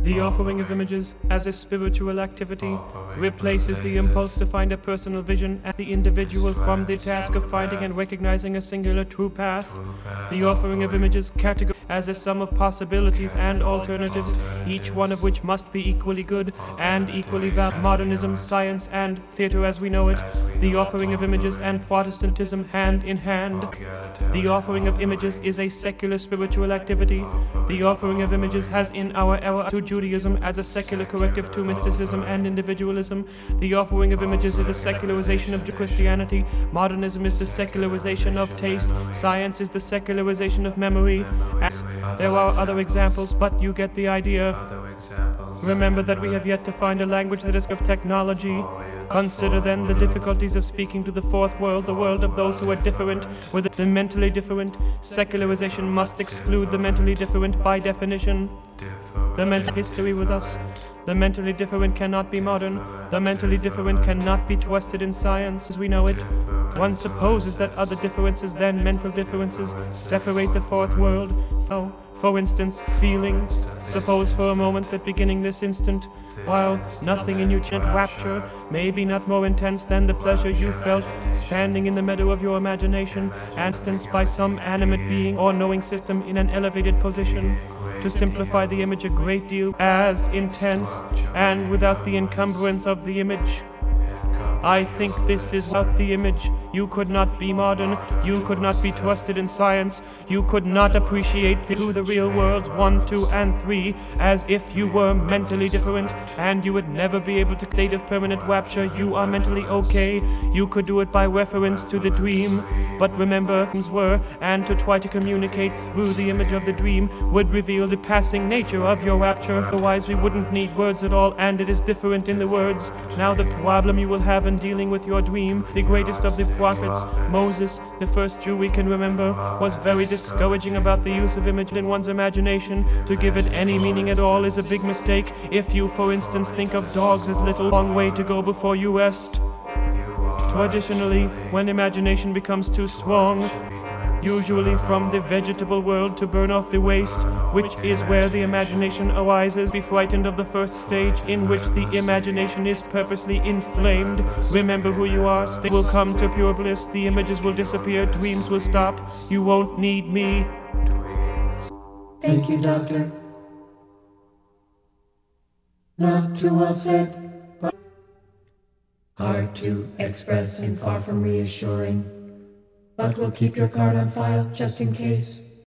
The offering of images as a spiritual activity replaces the impulse to find a personal vision as the individual from the task of finding and recognizing a singular true path. The offering of images categorized as a sum of possibilities and alternatives, each one of which must be equally good and equally valid. Modernism, science, and theater as we know it, the offering of images and Protestantism hand in hand. The offering of images is a secular spiritual activity. The offering of images has in our era to Judaism as a secular corrective to mysticism and individualism. The offering of images is a secularization of Christianity. Modernism is the secularization of taste. Science is the secularization of memory. There are other examples, but you get the idea. Remember that we have yet to find a language that is of technology. Consider then the difficulties of speaking to the fourth world, the world of those who are different, with the mentally different. Secularization must exclude the mentally different by definition. The mental history with us. The mentally different cannot be modern. The mentally different cannot be trusted in science as we know it. One supposes that other differences than mental differences separate the fourth world. So, for instance, feeling. Suppose for a moment that beginning this instant, while nothing in you chant rapture, maybe not more intense than the pleasure you felt standing in the meadow of your imagination, instanced by some animate being or knowing system in an elevated position. To simplify the image a great deal, as intense and without the encumbrance of the image. I think this is without the image. You could not be modern, you could not be trusted in science, you could not appreciate through the real world 1, 2, and 3 as if you were mentally different, and you would never be able to state of permanent rapture. You are mentally okay. You could do it by reference to the dream, but remember were, and to try to communicate through the image of the dream would reveal the passing nature of your rapture. Otherwise we wouldn't need words at all, and it is different in the words. Now the problem you will have in dealing with your dream, the greatest of the prophets, Moses, the first Jew we can remember, was very discouraging about the use of image in one's imagination. To give it any meaning at all is a big mistake. If you, for instance, think of dogs as little long way to go before you rest. Traditionally, when imagination becomes too strong, usually from the vegetable world to burn off the waste, which is where the imagination arises. Be frightened of the first stage, in which the imagination is purposely inflamed. Remember who you are. Will come to pure bliss. The images will disappear. Dreams will stop. You won't need me. Thank you, Doctor. Not too well said, but hard to express and far from reassuring. But we'll keep your card on file just in case.